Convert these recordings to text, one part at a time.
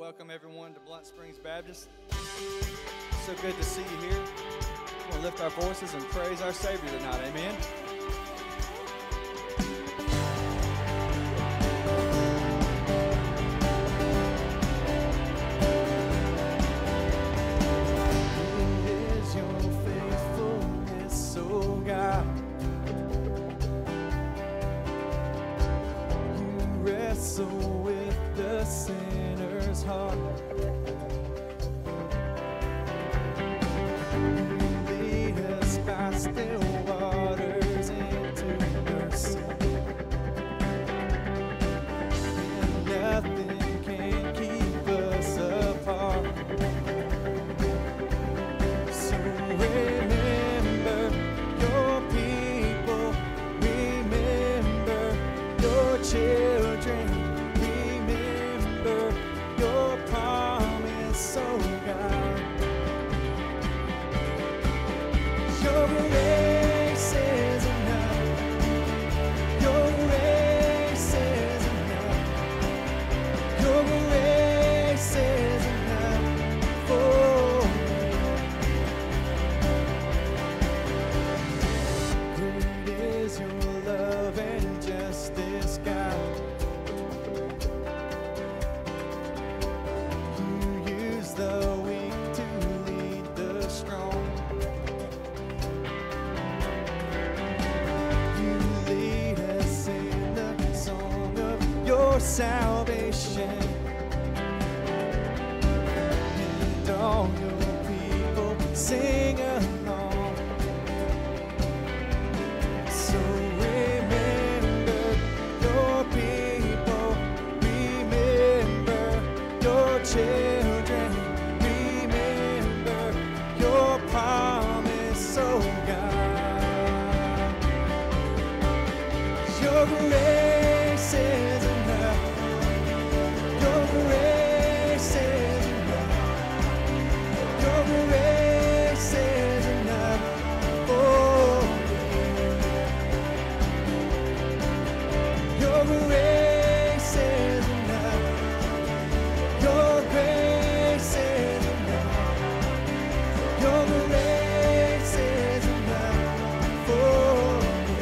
welcome everyone to Blunt Springs Baptist. So good to see you here. We're going to lift our voices and praise our Savior tonight. Amen. Great is your faithfulness, O God. You wrestle with the sinner's heart. Lead us by still waters into mercy. And nothing can keep us apart. So remember your people, remember your children, remember your promise, oh God. Your grace is enough. Your grace is enough. Your grace is enough for me. Great is your love and justice, God. You use the weak to lead the strong. You lead us in the song of your salvation. And all your people sing along. So remember your people, remember your children, remember your promise, oh God. Your grace is enough. Your grace is enough. Your grace is enough for me. Your grace is enough. Your grace is enough. Your grace is enough for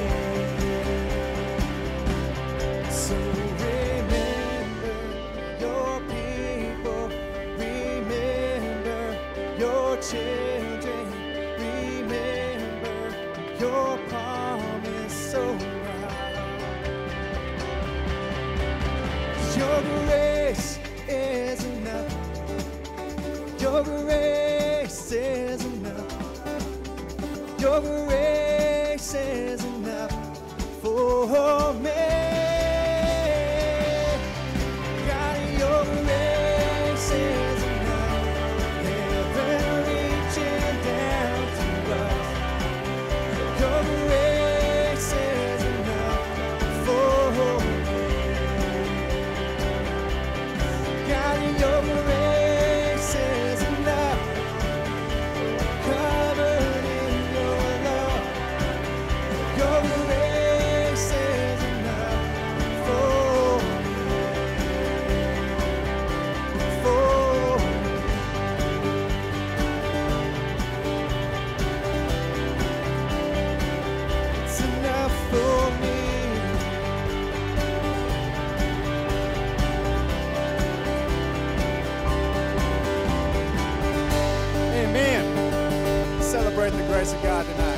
me. So remember your people, remember your children, remember your promise, oh God. Your grace is enough. Your grace is enough. Your grace is enough for me. God, your grace is enough. Heaven reaching down to us. Your grace is enough for me. God, your grace is enough. Covered in your love. Your grace is enough for me. For me. It's enough for me. Amen. Celebrating the grace of God tonight.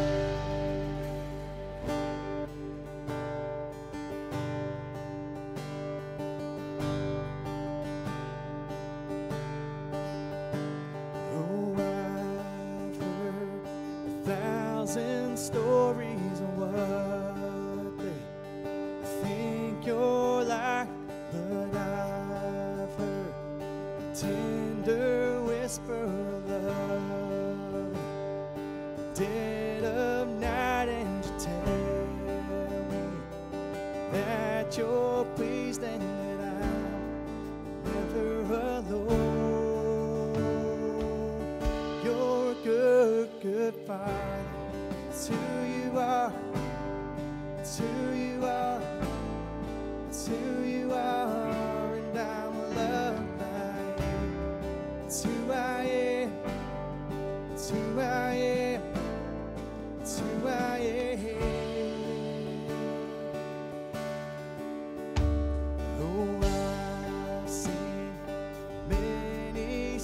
Oh, I've heard 1,000 stories of what they think you're like, but I've heard a tender whisper of love, dead of night, and you tell me that you're pleased and that I'm never alone. You're a good, good Father. It's who you are. It's who you are. It's who you are, and I'm loved by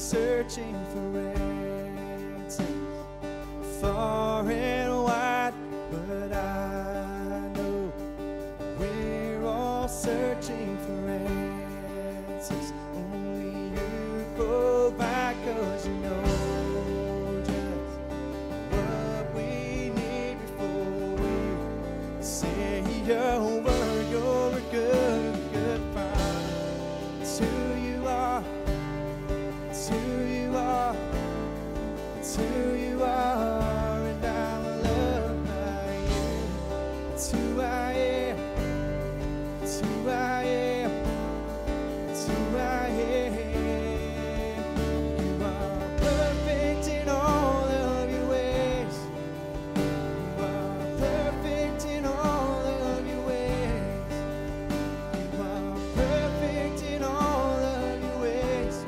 searching for answers far and wide, but I know we're all searching for answers. Only you provide, 'cause you know just what we need before we say over. You're a good, good Father. It's who you are. It's who you are. It's who you are, and I'm loved by you. It's who I am. It's who I am. It's who I am. You are perfect in all of your ways. You are perfect in all of your ways. You are perfect in all of your ways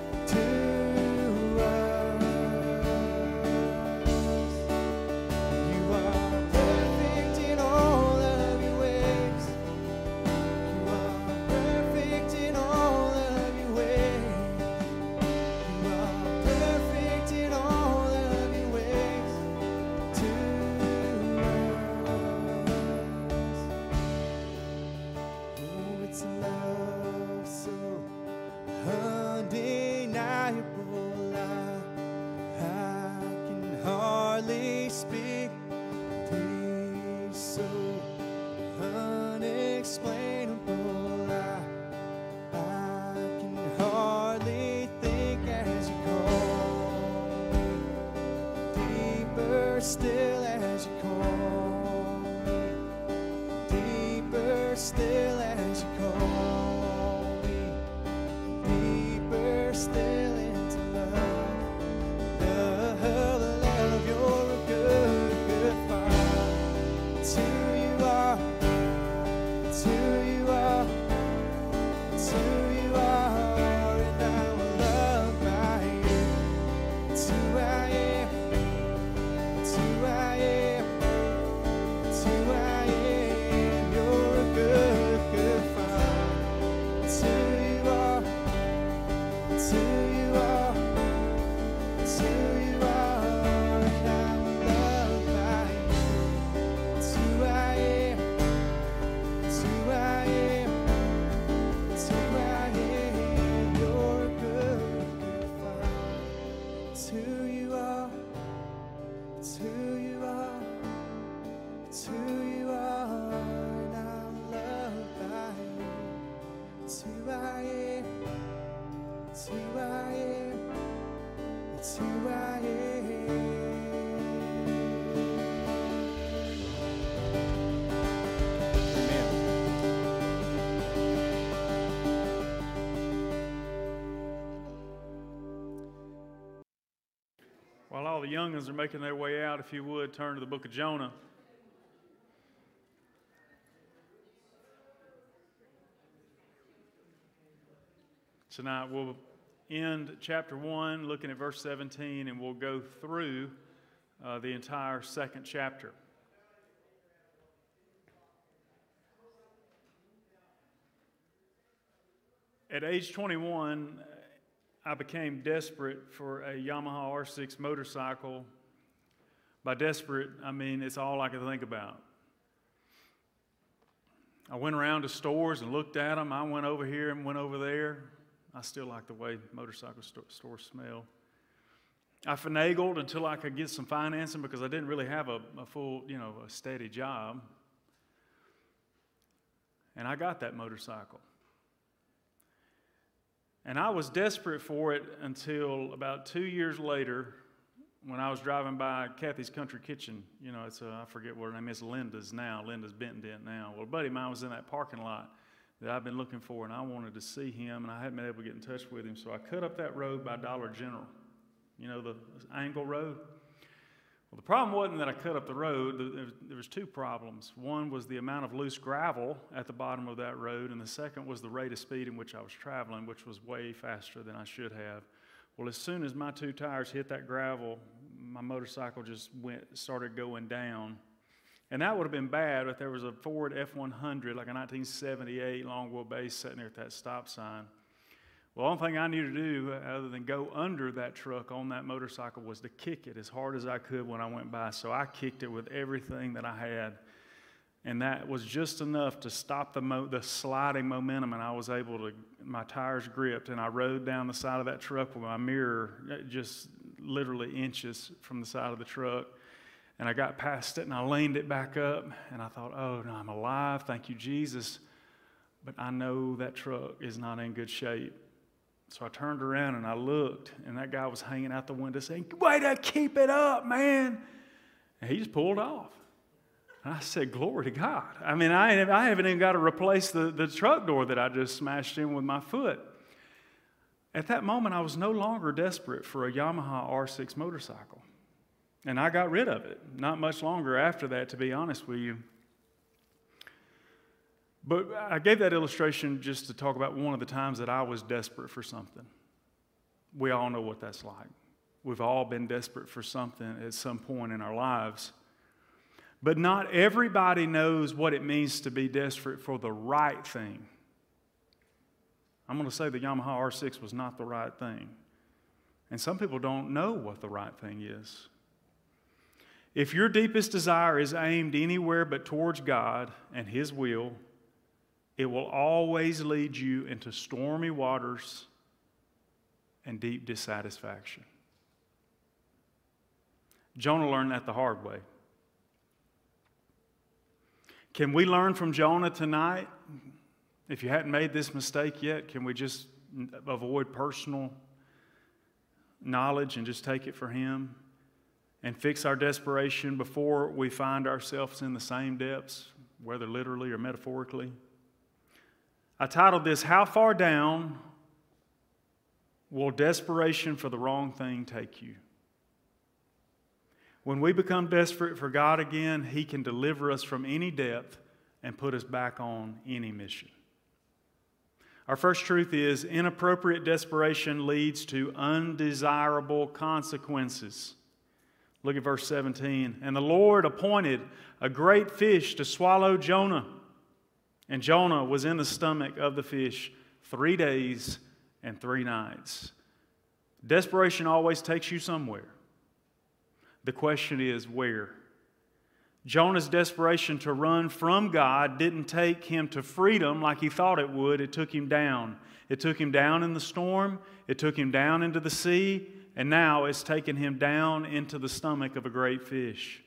to us. You are perfect in all of your ways. You are perfect in all of your ways. You are perfect in all of your ways to us. Oh, it's a love so undeniable. I can hardly speak. Peace so unexplainable. I can hardly think as you call me. Deeper still as you call me. Deeper still as you call me. Deeper still into love. Love, love, you're a good, good Father. It's who you are. It's who you are. It's who you are, and I'm loved by you. It's who I am. It's who I am. It's who I am. You're a good, good Father. It's who you are. It's who you are. It's who you are, and I'm loved by you. It's who I am. It's who I am. It's who I am. You're a good, good Father. It's who you are. It's who you are. It's who you are, and I'm loved by you. It's who I am. It's who I am. It's who I am. Amen. While all the young'uns are making their way out, if you would, turn to the book of Jonah. Tonight we'll end chapter 1, looking at verse 17, and we'll go through the entire second chapter. At age 21, I became desperate for a Yamaha R6 motorcycle. By desperate, I mean it's all I could think about. I went around to stores and looked at them. I went over here and went over there. I still like the way motorcycle stores smell. I finagled until I could get some financing because I didn't really have a full, a steady job. And I got that motorcycle. And I was desperate for it until about 2 years later when I was driving by Kathy's Country Kitchen. It's I forget what her name is, Linda's now. Linda's Benton Dent now. Well, a buddy of mine was in that parking lot that I've been looking for, and I wanted to see him, and I hadn't been able to get in touch with him. So I cut up that road by Dollar General. The angle road. Well, the problem wasn't that I cut up the road. There was two problems. One was the amount of loose gravel at the bottom of that road, and the second was the rate of speed in which I was traveling, which was way faster than I should have. Well, as soon as my two tires hit that gravel, my motorcycle just started going down. And that would have been bad if there was a Ford F-100, like a 1978 long wheelbase, sitting there at that stop sign. Well, the only thing I knew to do other than go under that truck on that motorcycle was to kick it as hard as I could when I went by. So I kicked it with everything that I had. And that was just enough to stop the sliding momentum, and I was able to, my tires gripped, and I rode down the side of that truck with my mirror just literally inches from the side of the truck. And I got past it, and I leaned it back up, and I thought, oh, no, I'm alive, thank you, Jesus. But I know that truck is not in good shape. So I turned around, and I looked, and that guy was hanging out the window saying, way to keep it up, man. And he just pulled off. And I said, glory to God. I mean, I haven't even got to replace the truck door that I just smashed in with my foot. At that moment, I was no longer desperate for a Yamaha R6 motorcycle. And I got rid of it. Not much longer after that, to be honest with you. But I gave that illustration just to talk about one of the times that I was desperate for something. We all know what that's like. We've all been desperate for something at some point in our lives. But not everybody knows what it means to be desperate for the right thing. I'm going to say the Yamaha R6 was not the right thing. And some people don't know what the right thing is. If your deepest desire is aimed anywhere but towards God and His will, it will always lead you into stormy waters and deep dissatisfaction. Jonah learned that the hard way. Can we learn from Jonah tonight? If you hadn't made this mistake yet, can we just avoid personal knowledge and just take it for him and fix our desperation before we find ourselves in the same depths, whether literally or metaphorically? I titled this, How Far Down Will Desperation for the Wrong Thing Take You? When we become desperate for God again, He can deliver us from any depth and put us back on any mission. Our first truth is inappropriate desperation leads to undesirable consequences. Look at verse 17. And the Lord appointed a great fish to swallow Jonah. And Jonah was in the stomach of the fish 3 days and 3 nights. Desperation always takes you somewhere. The question is, where? Jonah's desperation to run from God didn't take him to freedom like he thought it would. It took him down. It took him down in the storm. It took him down into the sea. And now it's taken him down into the stomach of a great fish.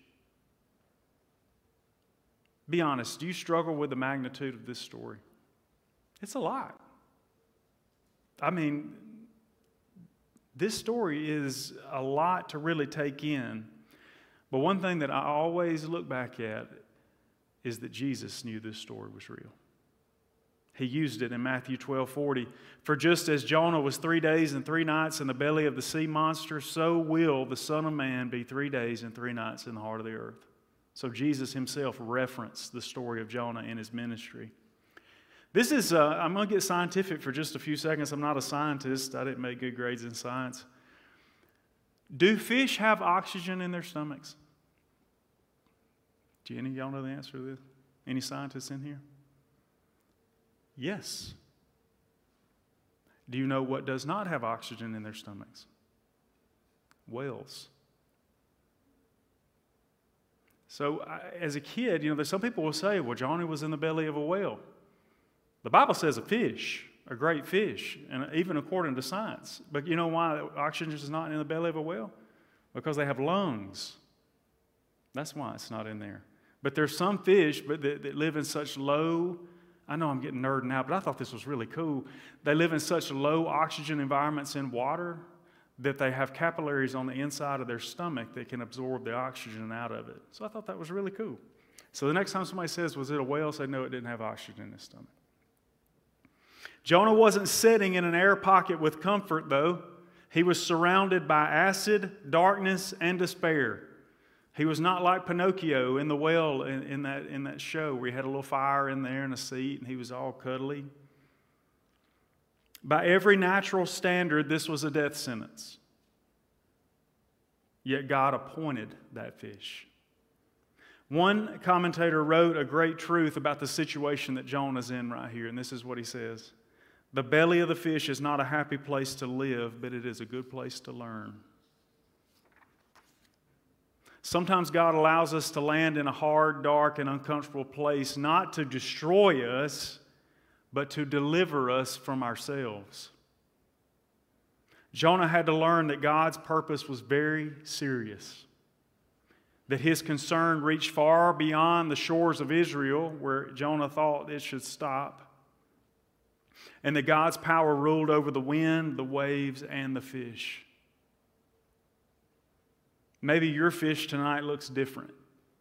Be honest, do you struggle with the magnitude of this story? It's a lot. I mean, this story is a lot to really take in. But one thing that I always look back at is that Jesus knew this story was real. He used it in Matthew 12:40. For just as Jonah was 3 days and 3 nights in the belly of the sea monster, so will the Son of Man be 3 days and 3 nights in the heart of the earth. So Jesus himself referenced the story of Jonah in his ministry. This is, I'm going to get scientific for just a few seconds. I'm not a scientist. I didn't make good grades in science. Do fish have oxygen in their stomachs? Do any of y'all know the answer to this? Any scientists in here? Yes. Do you know what does not have oxygen in their stomachs? Whales. So as a kid, there's some people will say, well, Johnny was in the belly of a whale. The Bible says a fish, a great fish, and even according to science. But you know why oxygen is not in the belly of a whale? Because they have lungs. That's why it's not in there. But there's some fish that live in such low, I know I'm getting nerding out, but I thought this was really cool. They live in such low oxygen environments in water that they have capillaries on the inside of their stomach that can absorb the oxygen out of it. So I thought that was really cool. So the next time somebody says, was it a whale? Say, no, it didn't have oxygen in its stomach. Jonah wasn't sitting in an air pocket with comfort, though. He was surrounded by acid, darkness, and despair. He was not like Pinocchio in the well in that show where he had a little fire in there and a seat and he was all cuddly. By every natural standard, this was a death sentence. Yet God appointed that fish. One commentator wrote a great truth about the situation that Jonah's in right here, and this is what he says. The belly of the fish is not a happy place to live, but it is a good place to learn. Sometimes God allows us to land in a hard, dark, and uncomfortable place, not to destroy us, but to deliver us from ourselves. Jonah had to learn that God's purpose was very serious, that his concern reached far beyond the shores of Israel, where Jonah thought it should stop, and that God's power ruled over the wind, the waves, and the fish. Maybe your fish tonight looks different.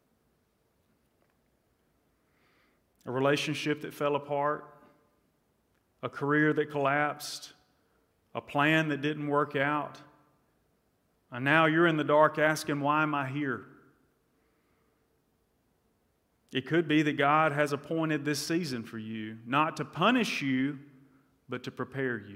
A relationship that fell apart, a career that collapsed, a plan that didn't work out. And now you're in the dark asking, why am I here? It could be that God has appointed this season for you, not to punish you, but to prepare you.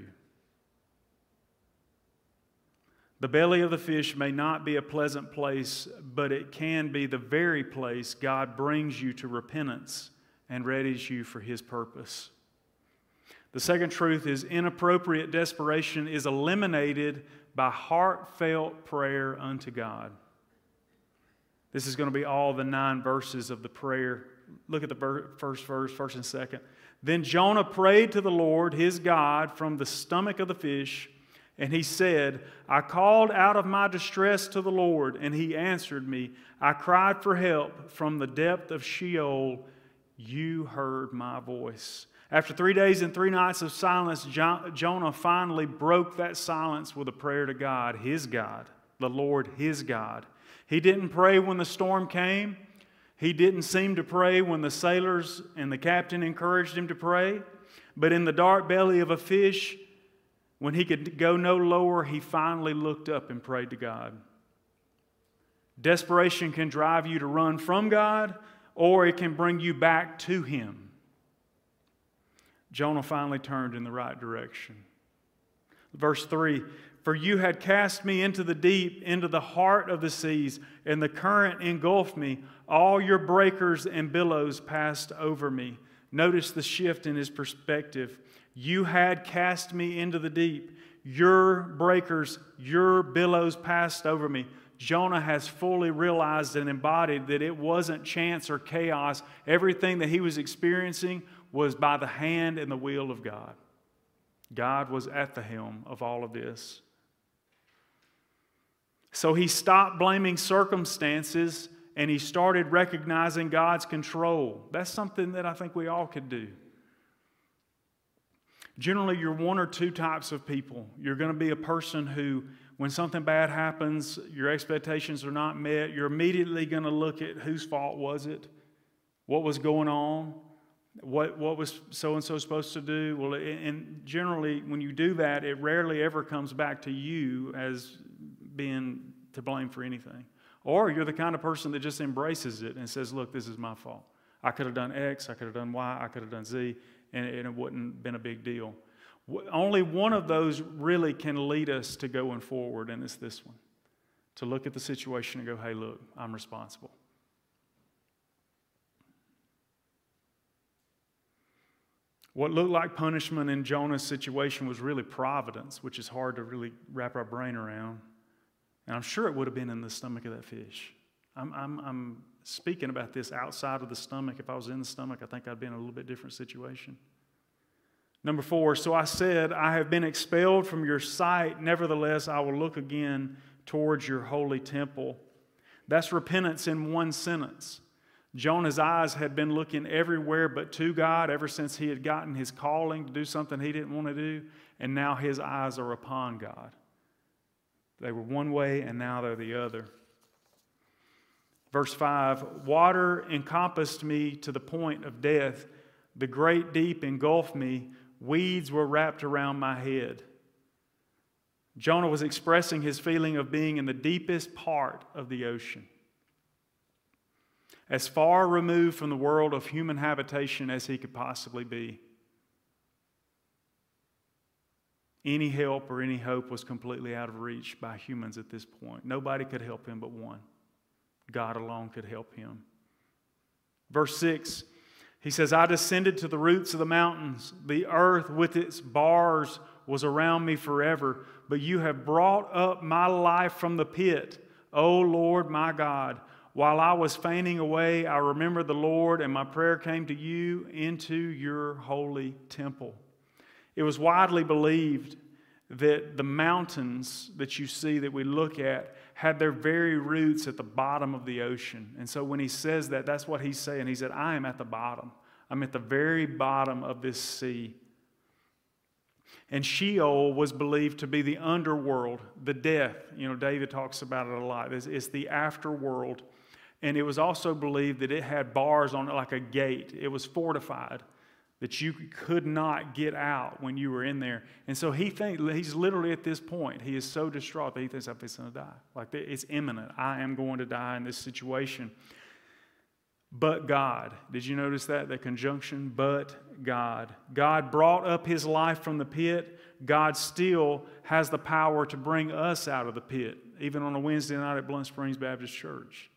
The belly of the fish may not be a pleasant place, but it can be the very place God brings you to repentance and readies you for His purpose. The second truth is inappropriate desperation is eliminated by heartfelt prayer unto God. This is going to be all the 9 verses of the prayer. Look at the first verse, first and second. Then Jonah prayed to the Lord his God from the stomach of the fish, and he said, I called out of my distress to the Lord, and He answered me. I cried for help from the depth of Sheol. You heard my voice. After 3 days and 3 nights of silence, Jonah finally broke that silence with a prayer to God, his God, the Lord, his God. He didn't pray when the storm came. He didn't seem to pray when the sailors and the captain encouraged him to pray. But in the dark belly of a fish, when he could go no lower, he finally looked up and prayed to God. Desperation can drive you to run from God, or it can bring you back to Him. Jonah finally turned in the right direction. Verse 3, for you had cast me into the deep, into the heart of the seas, and the current engulfed me. All your breakers and billows passed over me. Notice the shift in his perspective. You had cast me into the deep. Your breakers, your billows passed over me. Jonah has fully realized and embodied that it wasn't chance or chaos. Everything that he was experiencing was by the hand and the will of God. God was at the helm of all of this. So he stopped blaming circumstances and he started recognizing God's control. That's something that I think we all could do. Generally, you're one or two types of people. You're going to be a person who, when something bad happens, your expectations are not met, you're immediately going to look at whose fault was it, what was going on, what was so-and-so supposed to do. Well, and generally, when you do that, it rarely ever comes back to you as being to blame for anything. Or you're the kind of person that just embraces it and says, look, this is my fault. I could have done X, I could have done Y, I could have done Z, and it wouldn't have been a big deal. Only one of those really can lead us to going forward, and it's this one. To look at the situation and go, hey, look, I'm responsible. What looked like punishment in Jonah's situation was really providence, which is hard to really wrap our brain around. And I'm sure it would have been in the stomach of that fish. I'm speaking about this outside of the stomach. If I was in the stomach, I think I'd be in a little bit different situation. Number 4, so I said, I have been expelled from your sight. Nevertheless, I will look again towards your holy temple. That's repentance in one sentence. Jonah's eyes had been looking everywhere but to God ever since he had gotten his calling to do something he didn't want to do, and now his eyes are upon God. They were one way, and now they're the other. Verse 5, water encompassed me to the point of death. The great deep engulfed me. Weeds were wrapped around my head. Jonah was expressing his feeling of being in the deepest part of the ocean, as far removed from the world of human habitation as he could possibly be. Any help or any hope was completely out of reach by humans at this point. Nobody could help him but one. God alone could help him. Verse 6, He says, I descended to the roots of the mountains. The earth with its bars was around me forever. But you have brought up my life from the pit, O Lord my God. While I was fainting away, I remembered the Lord, and my prayer came to you into your holy temple. It was widely believed that the mountains that you see, that we look at, had their very roots at the bottom of the ocean. And so when he says that, that's what he's saying. He said, I am at the bottom. I'm at the very bottom of this sea. And Sheol was believed to be the underworld, the death. You know, David talks about it a lot. It's the afterworld. And it was also believed that it had bars on it like a gate. It was fortified, that you could not get out when you were in there. And so he's literally at this point. He is so distraught that he thinks, I'm going to die. Like, it's imminent. I am going to die in this situation. But God. Did you notice that? The conjunction, but God. God brought up his life from the pit. God still has the power to bring us out of the pit, even on a Wednesday night at Blunt Springs Baptist Church.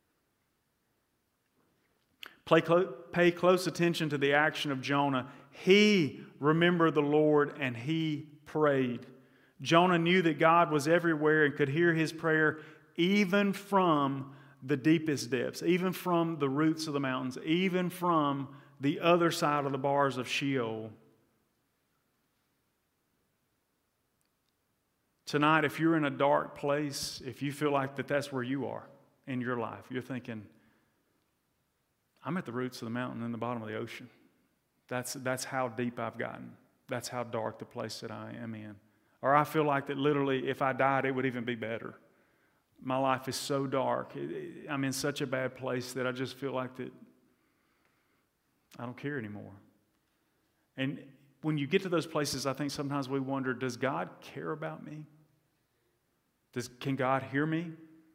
Pay close attention to the action of Jonah. He remembered the Lord and he prayed. Jonah knew that God was everywhere and could hear his prayer even from the deepest depths, even from the roots of the mountains, even from the other side of the bars of Sheol. Tonight, if you're in a dark place, if you feel like that's where you are in your life, you're thinking, I'm at the roots of the mountain in the bottom of the ocean. That's how deep I've gotten. That's how dark the place that I am in. Or I feel like that literally if I died, it would even be better. My life is so dark. I'm in such a bad place that I just feel like that I don't care anymore. And when you get to those places, I think sometimes we wonder, does God care about me? Can God hear me?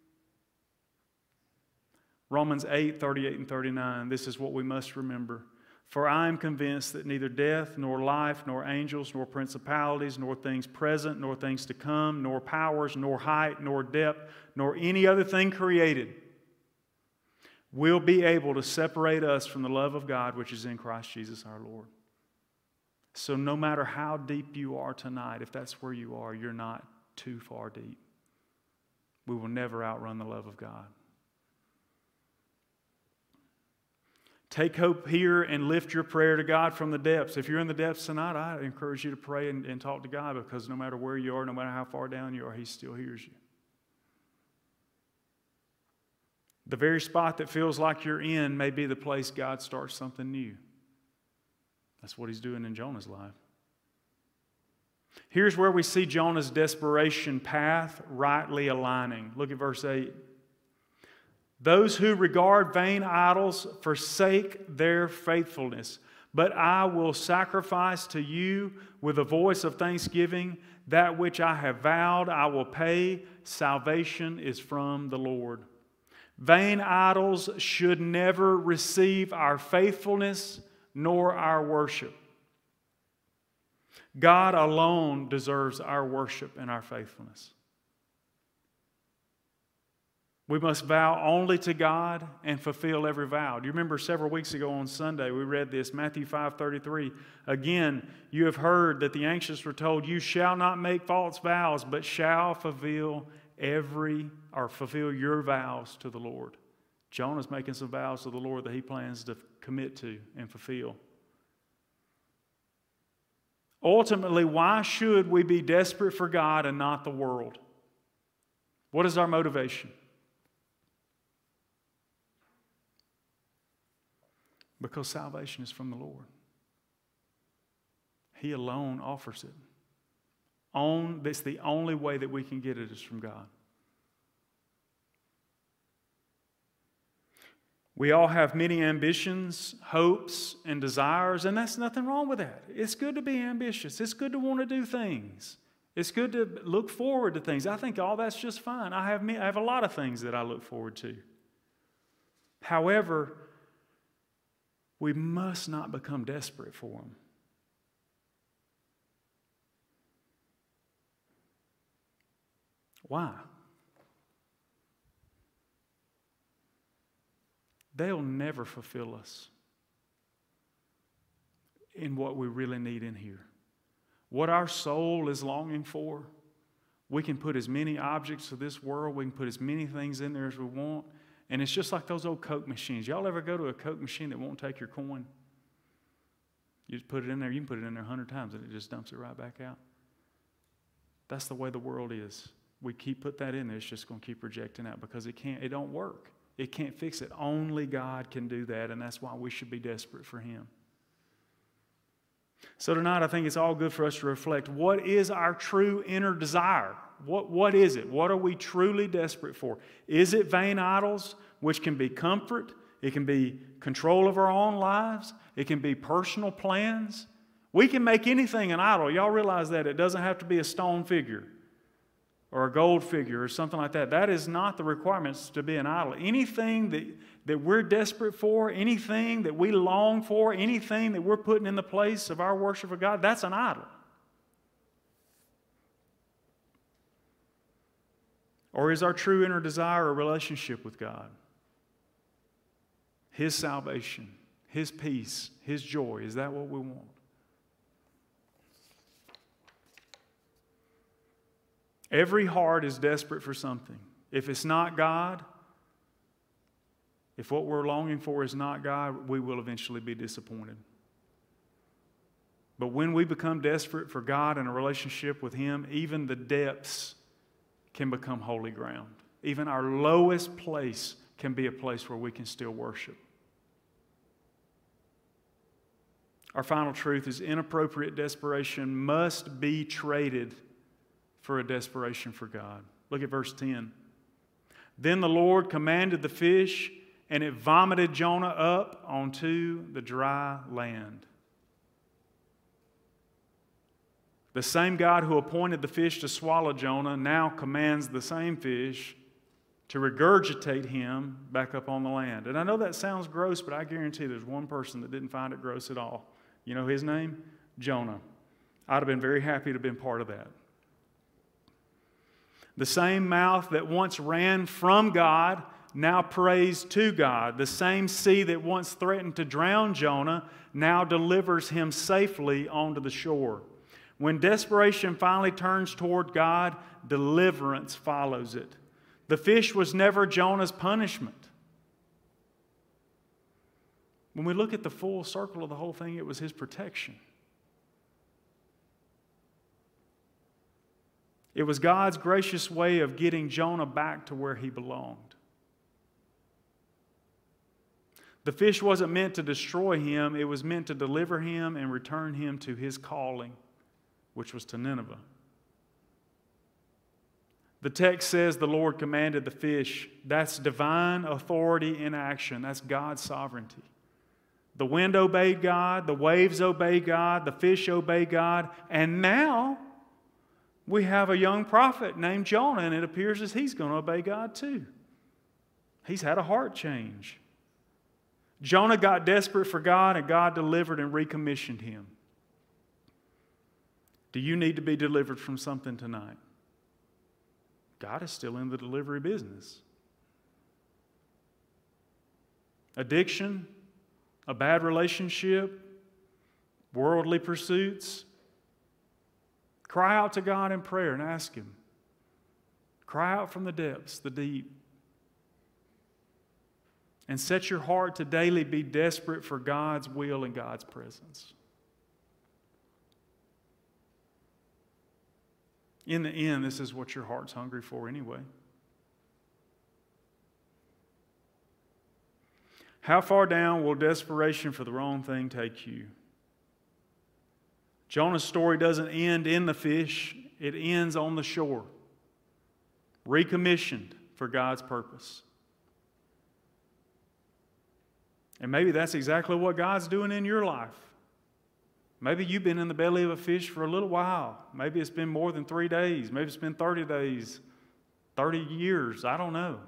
Romans 8, 38 and 39, this is what we must remember. For I am convinced that neither death, nor life, nor angels, nor principalities, nor things present, nor things to come, nor powers, nor height, nor depth, nor any other thing created will be able to separate us from the love of God which is in Christ Jesus our Lord. So no matter how deep you are tonight, if that's where you are, you're not too far deep. We will never outrun the love of God. Take hope here and lift your prayer to God from the depths. If you're in the depths tonight, I encourage you to pray and talk to God, because no matter where you are, no matter how far down you are, He still hears you. The very spot that feels like you're in may be the place God starts something new. That's what He's doing in Jonah's life. Here's where we see Jonah's desperation path rightly aligning. Look at verse 8. Those who regard vain idols forsake their faithfulness, but I will sacrifice to you with a voice of thanksgiving. That which I have vowed I will pay. Salvation is from the Lord. Vain idols should never receive our faithfulness nor our worship. God alone deserves our worship and our faithfulness. We must vow only to God and fulfill every vow. Do you remember several weeks ago on Sunday we read this, Matthew 5:33. Again, you have heard that the ancients were told, you shall not make false vows, but shall fulfill your vows to the Lord. Jonah's making some vows to the Lord that he plans to commit to and fulfill. Ultimately, why should we be desperate for God and not the world? What is our motivation? Because salvation is from the Lord. He alone offers it. That's the only way that we can get it is from God. We all have many ambitions, hopes, and desires, and that's nothing wrong with that. It's good to be ambitious. It's good to want to do things. It's good to look forward to things. I think all that's just fine. I have a lot of things that I look forward to. However, we must not become desperate for them. Why? They'll never fulfill us. in what we really need in here. What our soul is longing for, we can put as many objects of this world, we can put as many things in there as we want, and it's just like those old Coke machines. Y'all ever go to a Coke machine that won't take your coin? You just put it in there, you can put it in there 100 times and it just dumps it right back out. That's the way the world is. We put that in there, it's just going to keep rejecting out because it don't work. It can't fix it. Only God can do that, and that's why we should be desperate for Him. So tonight, I think it's all good for us to reflect, what is our true inner desire? What is it? What are we truly desperate for? Is it vain idols, which can be comfort? It can be control of our own lives. It can be personal plans. We can make anything an idol. Y'all realize that. It doesn't have to be a stone figure or a gold figure or something like that. That is not the requirements to be an idol. Anything that we're desperate for, anything that we long for, anything that we're putting in the place of our worship of God, that's an idol. Or is our true inner desire a relationship with God? His salvation, His peace, His joy. Is that what we want? Every heart is desperate for something. If it's not God, if what we're longing for is not God, we will eventually be disappointed. But when we become desperate for God and a relationship with Him, even the depths can become holy ground. Even our lowest place can be a place where we can still worship. Our final truth is inappropriate desperation must be traded for a desperation for God. Look at verse 10. Then the Lord commanded the fish, and it vomited Jonah up onto the dry land. The same God who appointed the fish to swallow Jonah now commands the same fish to regurgitate him back up on the land. And I know that sounds gross, but I guarantee there's one person that didn't find it gross at all. You know his name? Jonah. I'd have been very happy to have been part of that. The same mouth that once ran from God now prays to God. The same sea that once threatened to drown Jonah now delivers him safely onto the shore. When desperation finally turns toward God, deliverance follows it. The fish was never Jonah's punishment. When we look at the full circle of the whole thing, it was his protection. It was God's gracious way of getting Jonah back to where he belonged. The fish wasn't meant to destroy him. It was meant to deliver him and return him to his calling, which was to Nineveh. The text says the Lord commanded the fish. That's divine authority in action. That's God's sovereignty. The wind obeyed God, the waves obeyed God, the fish obeyed God, and now we have a young prophet named Jonah, and it appears as he's going to obey God too. He's had a heart change. Jonah got desperate for God, and God delivered and recommissioned him. Do you need to be delivered from something tonight? God is still in the delivery business. Addiction, a bad relationship, worldly pursuits. Cry out to God in prayer and ask Him. Cry out from the depths, the deep. And set your heart to daily be desperate for God's will and God's presence. In the end, this is what your heart's hungry for anyway. How far down will desperation for the wrong thing take you? Jonah's story doesn't end in the fish. It ends on the shore. Recommissioned for God's purpose. And maybe that's exactly what God's doing in your life. Maybe you've been in the belly of a fish for a little while. Maybe it's been more than 3 days. Maybe it's been 30 days, 30 years. I don't know.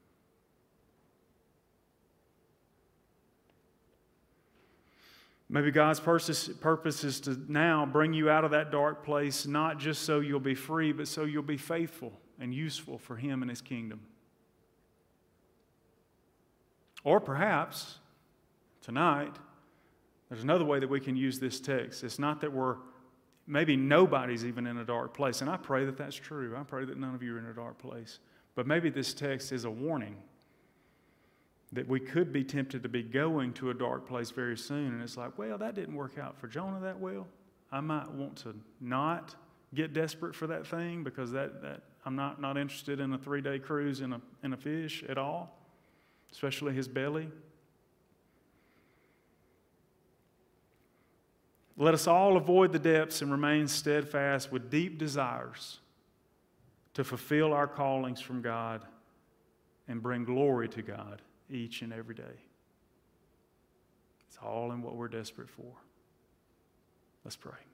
Maybe God's purpose is to now bring you out of that dark place, not just so you'll be free, but so you'll be faithful and useful for Him and His kingdom. Or perhaps, tonight, There's another way that we can use this text. It's not that maybe nobody's even in a dark place, and I pray that that's true. I pray that none of you are in a dark place. But maybe this text is a warning that we could be tempted to be going to a dark place very soon, and it's like, well, that didn't work out for Jonah that well. I might want to not get desperate for that thing because that I'm not interested in a 3-day cruise in a fish at all, especially his belly. Let us all avoid the depths and remain steadfast with deep desires to fulfill our callings from God and bring glory to God each and every day. It's all in what we're desperate for. Let's pray.